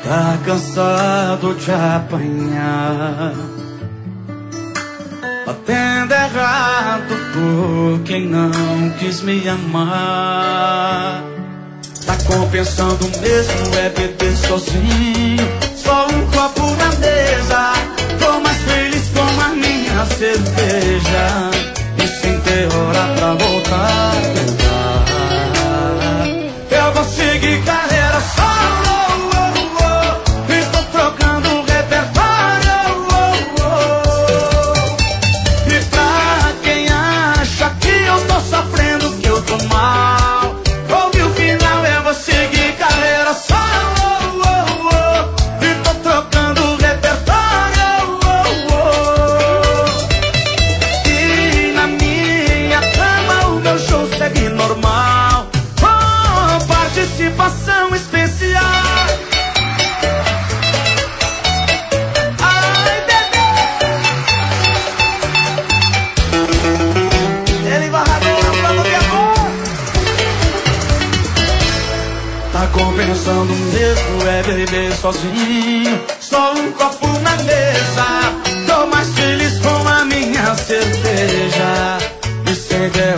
Tá cansado de apanhar, batendo errado por quem não quis me amar. Tá compensando mesmo é beber sozinho, só um copo na mesa. Tô mais feliz com a minha cerveja e sem ter hora pra voltar a tentar. Eu vou seguir carreira solo, e tô trocando o repertório. E pra quem acha que eu tô sofrendo, que eu tô mal, ouve o final, eu vou seguir carreira solo, e tô trocando o repertório. E na minha cama o meu show segue normal, com participação especial. Ai, bebê, ele varrador, falou de amor. Tá compensando mesmo é beber sozinho, só um copo na mesa. Tô mais feliz com a minha cerveja e sem ter